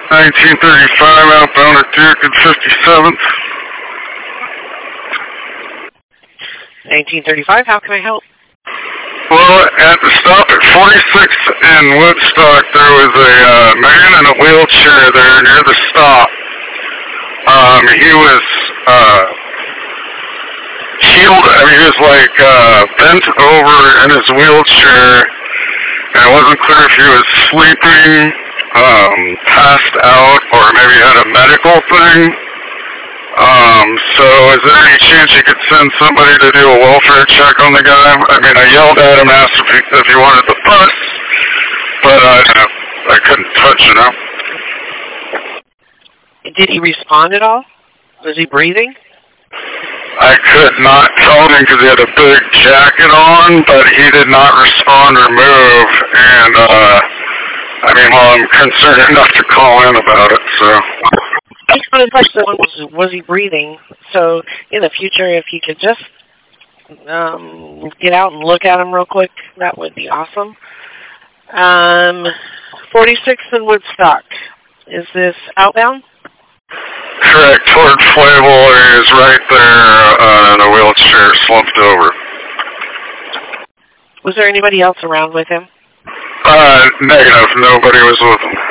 1935 outbound at Duke and 57th. 1935, how can I help? Well, at the stop at 46th and Woodstock, there was a man in a wheelchair there near the stop. He was healed. I mean, he was like bent over in his wheelchair, and it wasn't clear if he was sleeping, passed out, or maybe had a medical thing. So is there any chance you could send somebody to do a welfare check on the guy? I mean, I yelled at him, asked if he wanted the bus, but I couldn't touch him. Did he respond at all? Was he breathing? I could not tell him because he had a big jacket on, but he did not respond or move, and I mean, well, I'm concerned enough to call in about it, so... Was he breathing? So in the future, if you could just get out and look at him real quick, that would be awesome. 46th and Woodstock. Is this outbound? Correct. Toward Flavel is right there in a wheelchair, slumped over. Was there anybody else around with him? Negative. Nobody was with him.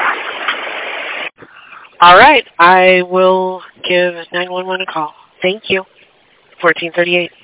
All right. I will give 911 a call. Thank you. 1438.